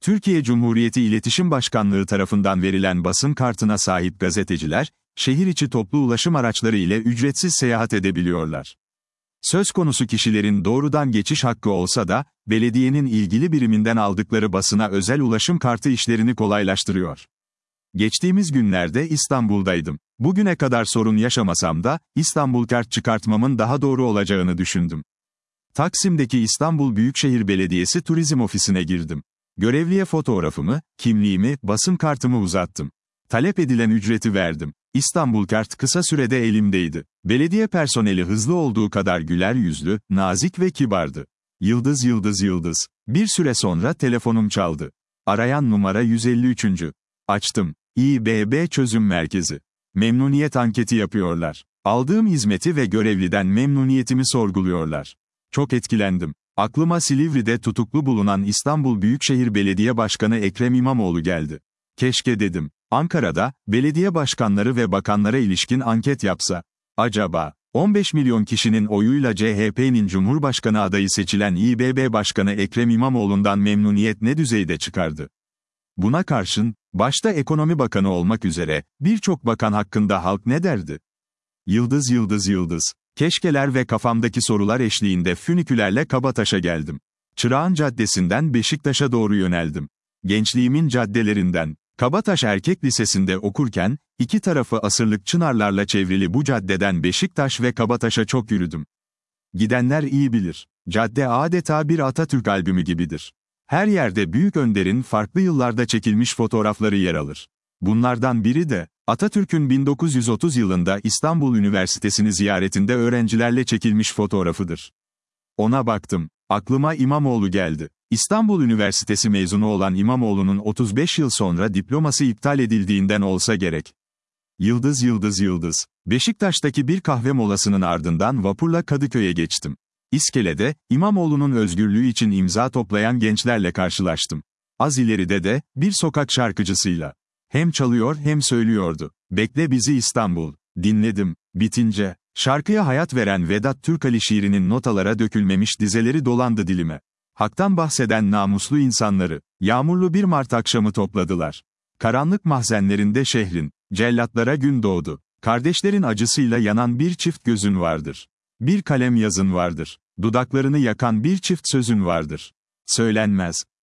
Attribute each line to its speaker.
Speaker 1: Türkiye Cumhuriyeti İletişim Başkanlığı tarafından verilen basın kartına sahip gazeteciler, şehir içi toplu ulaşım araçları ile ücretsiz seyahat edebiliyorlar. Söz konusu kişilerin doğrudan geçiş hakkı olsa da, belediyenin ilgili biriminden aldıkları basına özel ulaşım kartı işlerini kolaylaştırıyor. Geçtiğimiz günlerde İstanbul'daydım. Bugüne kadar sorun yaşamasam da, İstanbul kart çıkartmamın daha doğru olacağını düşündüm. Taksim'deki İstanbul Büyükşehir Belediyesi Turizm Ofisi'ne girdim. Görevliye fotoğrafımı, kimliğimi, basın kartımı uzattım. Talep edilen ücreti verdim. İstanbul kart kısa sürede elimdeydi. Belediye personeli hızlı olduğu kadar güler yüzlü, nazik ve kibardı. Yıldız yıldız yıldız. Bir süre sonra telefonum çaldı. Arayan numara 153. Açtım. İBB Çözüm Merkezi. Memnuniyet anketi yapıyorlar. Aldığım hizmeti ve görevliden memnuniyetimi sorguluyorlar. Çok etkilendim. Aklıma Silivri'de tutuklu bulunan İstanbul Büyükşehir Belediye Başkanı Ekrem İmamoğlu geldi. Keşke dedim. Ankara'da, belediye başkanları ve bakanlara ilişkin anket yapsa. Acaba, 15 milyon kişinin oyuyla CHP'nin Cumhurbaşkanı adayı seçilen İBB Başkanı Ekrem İmamoğlu'ndan memnuniyet ne düzeyde çıkardı? Buna karşın, başta Ekonomi Bakanı olmak üzere, birçok bakan hakkında halk ne derdi? Yıldız yıldız yıldız. Keşkeler ve kafamdaki sorular eşliğinde fünikülerle Kabataş'a geldim. Çırağan Caddesi'nden Beşiktaş'a doğru yöneldim. Gençliğimin caddelerinden, Kabataş Erkek Lisesi'nde okurken, iki tarafı asırlık çınarlarla çevrili bu caddeden Beşiktaş ve Kabataş'a çok yürüdüm. Gidenler iyi bilir. Cadde adeta bir Atatürk albümü gibidir. Her yerde Büyük Önder'in farklı yıllarda çekilmiş fotoğrafları yer alır. Bunlardan biri de, Atatürk'ün 1930 yılında İstanbul Üniversitesi'ni ziyaretinde öğrencilerle çekilmiş fotoğrafıdır. Ona baktım. Aklıma İmamoğlu geldi. İstanbul Üniversitesi mezunu olan İmamoğlu'nun 35 yıl sonra diploması iptal edildiğinden olsa gerek. Yıldız yıldız yıldız. Beşiktaş'taki bir kahve molasının ardından vapurla Kadıköy'e geçtim. İskele'de, İmamoğlu'nun özgürlüğü için imza toplayan gençlerle karşılaştım. Az ileride de, bir sokak şarkıcısıyla. Hem çalıyor hem söylüyordu. Bekle bizi İstanbul. Dinledim. Bitince, şarkıya hayat veren Vedat Türkali şiirinin notalara dökülmemiş dizeleri dolandı dilime. Hak'tan bahseden namuslu insanları, yağmurlu bir Mart akşamı topladılar. Karanlık mahzenlerinde şehrin, cellatlara gün doğdu. Kardeşlerin acısıyla yanan bir çift gözün vardır. Bir kalem yazın vardır. Dudaklarını yakan bir çift sözün vardır. Söylenmez.